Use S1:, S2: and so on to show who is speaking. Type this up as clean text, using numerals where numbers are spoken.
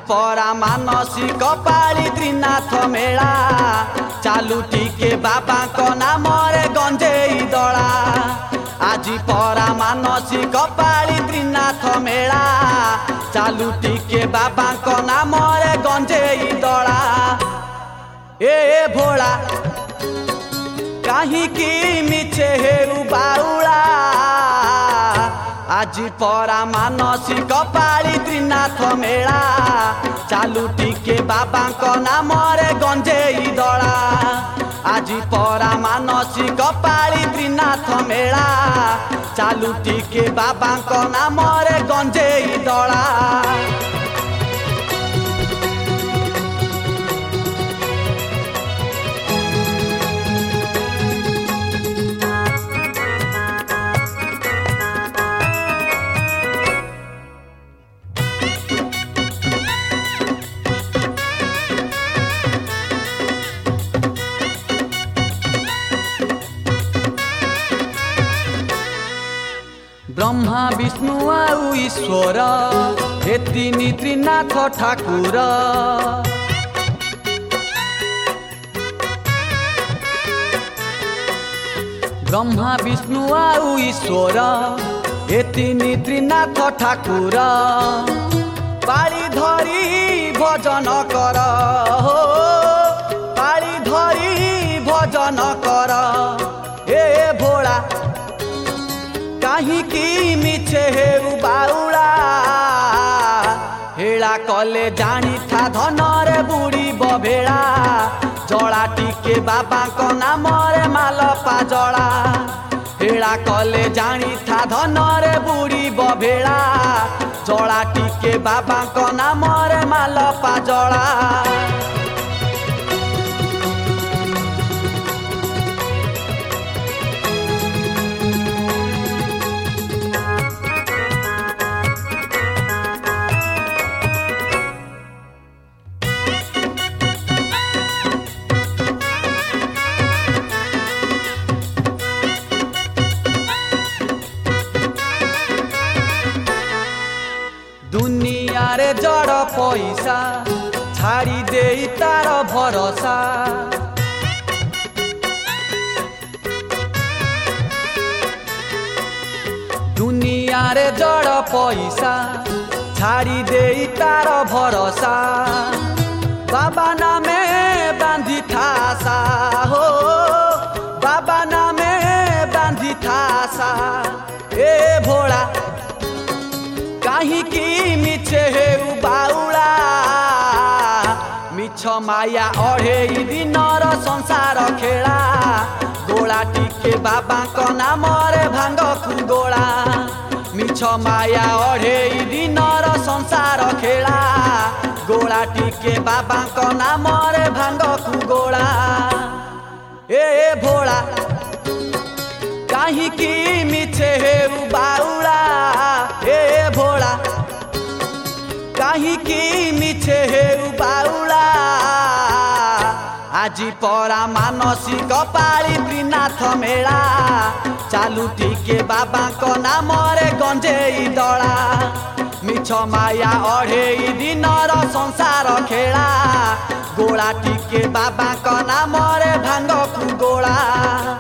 S1: परा मानसिक पाली त्रिनाथ मेला चालू टिके बाबा को नाम रे गंजेई दला। आज परा मानसिक पाली त्रिनाथ मेला चालू टिके बाबा को नाम रे गंजेई दला। ए भोला कहीं की मिछे हेरु बाउला आज परा मानसिक पाली त्रिनाथ मेला चालू टिके बाबा को नाम रे गंजेई दला। आज परा मानसिक पाली त्रिनाथ मेला चालू टिके बाबा को नाम रे गंजेई दला। ब्रह्मा विष्णु आउ ईश्वर हे तीन त्रिनाथ ठाकुर। ब्रह्मा विष्णु आउ ईश्वर हे तीन त्रिनाथ ठाकुर। पाली धरी भजन कर हो पाली धरी भजन कर। ए भोला कहीं की मिछे हेरु बाउला हेला कले जानी था धन रे बुड़ी बभेड़ा। जड़ा टिके बाबा को नाम रे मालपा जड़ा। हेला कले जानी था धन रे बुड़ी बभेड़ा। जड़ा टिके बाबा को नाम रे मालपा जड़ा। दुनिया रे जड़ पैसा छाड़ी दे तार भरोसा। दुनिया रे जड़ पैसा छाड़ी दे तार भरोसा। बाबा नामे बांधी थासा हो बाबा नामे बांधी थासा। ए भोला कहीं की मिछे हेरु बाउला मिछ माया अढ़े दिनर संसार खेला। गोला टिके बाबा को नाम रे भांग खुगोला। मिछ माया अढ़े दिनर संसार खेला। गोला टिके बाबा को नाम रे भांग खुगोला। ए भोला कहीं की मिछे हेरु बाउला। ए भोला कहीं की मिछे हेरु बाउला। आज परा मानसिक पाली त्रिनाथ मेला चालू टिके बाबा को नाम रे गंजेई दला। मिछ माया अढ़े दिनर संसार खेला। गोला टिके बाबा को नाम रे भांग खुगोला।